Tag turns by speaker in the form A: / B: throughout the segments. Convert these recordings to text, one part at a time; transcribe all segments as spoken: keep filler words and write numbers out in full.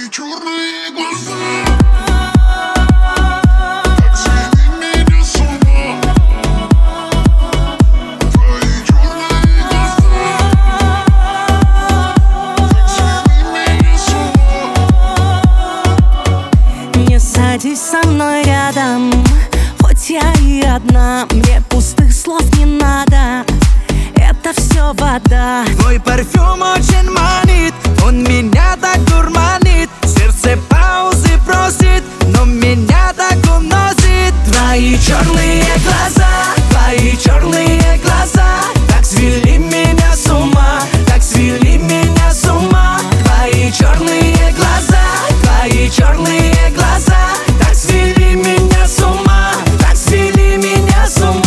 A: черные глаза, так свели меня с ума. Твои черные глаза, так свели меня с ума.
B: Не садись со мной рядом, хоть я и одна. Мне пустых слов не надо, это все вода.
C: Твой парфюм очень манит, он меня так дурманит. Сердце паузы просит, но меня так уносит. Твои черные глаза, твои черные глаза, так свели меня с ума, так свели меня с ума. Твои черные глаза, твои черные глаза, так свели меня с ума, так свели меня с ума.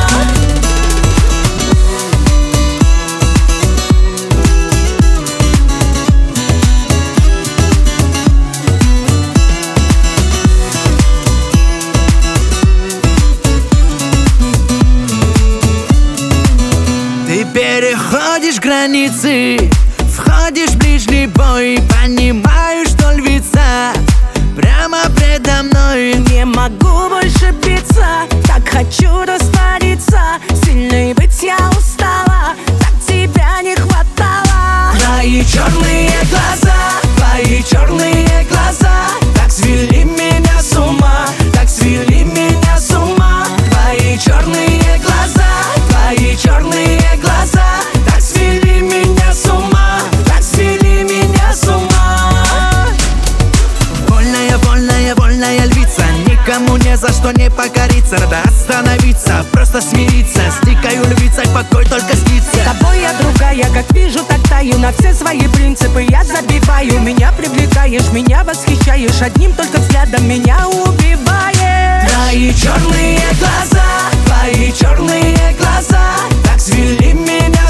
C: Ты переходишь границы, входишь в ближний бой. Понимаю, что львица прямо предо мной.
B: Не могу больше биться, так хочу раствориться. Сильной быть я устала, так тебя не хватало.
C: Твои черные глаза, твои черные глаза, так свели меня с ума, так свели меня с ума. Твои черные глаза, твои черные глаза, так свели меня с ума, так свели меня с ума. Вольная, вольная, вольная львица, никому ни за что не покориться. Рада остановиться, просто смириться. С дикой львицей покой только снится.
B: С тобой я другая, как вижу, так таю. На все свои принципы я забиваю. Меня привлекаешь, меня восхищаешь. Одним только взглядом меня убиваешь.
C: Твои черные глаза, твои черные глаза, так свели меня